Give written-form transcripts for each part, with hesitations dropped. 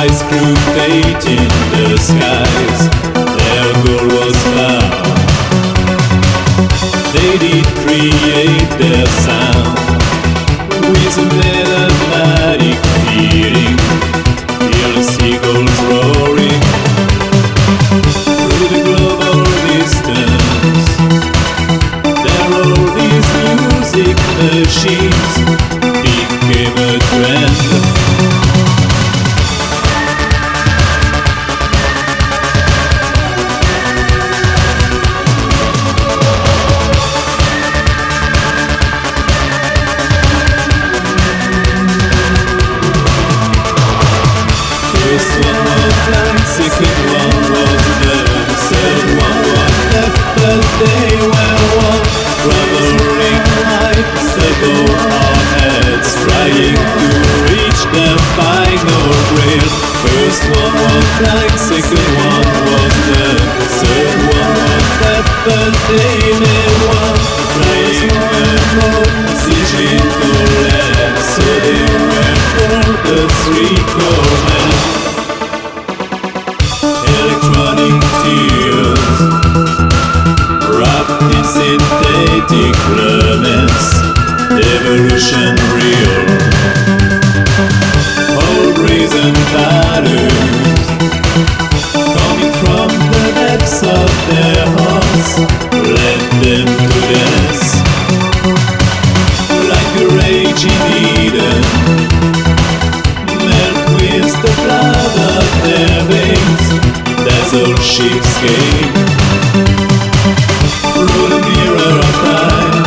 ice crew painting the skies. Their goal was found. They did create their sound with a melodic feeling. Hear the seagulls roaring through the global distance. There all these music machines became a trend. First one was blind, second one was dead, third one was deaf, but they were one. Traveling lights above our heads, trying to reach the final grail. First one was blind, second one was dead, third one was deaf, but they made one. Trying digital land, so they were called the three corners. Electronic tears wrapped in synthetic romance, evolution real. All brazen patterns coming from the depths of their hearts, led them to dance like a rage in Eden, melt with the blood of their veins. Dazzle sheepscape through the mirror of time,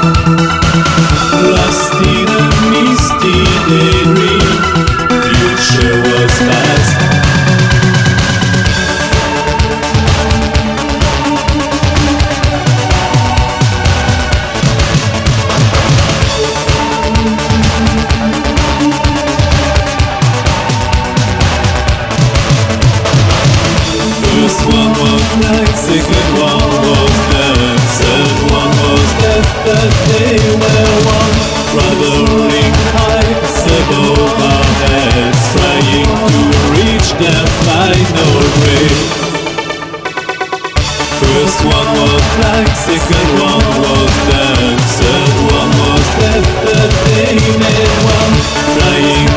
lost in a misty daydream. Future was past. First one was blind, second one was dead, third one was deaf, but they were one. Traveling heights above our heads, trying to reach their final grave. First one was blind, second one was dead, third one was deaf, but they made one. Trying